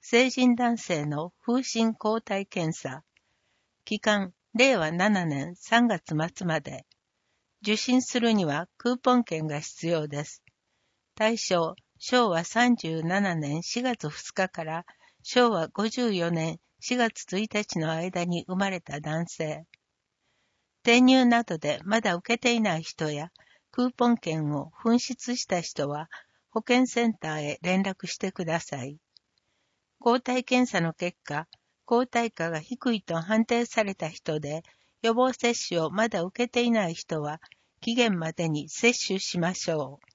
成人男性の風疹抗体検査。期間、令和7年3月末まで。受診するにはクーポン券が必要です。対象、昭和37年4月2日から昭和54年4月1日の間に生まれた男性。転入などでまだ受けていない人や、クーポン券を紛失した人は、保健センターへ連絡してください。抗体検査の結果、抗体価が低いと判定された人で、予防接種をまだ受けていない人は、期限までに接種しましょう。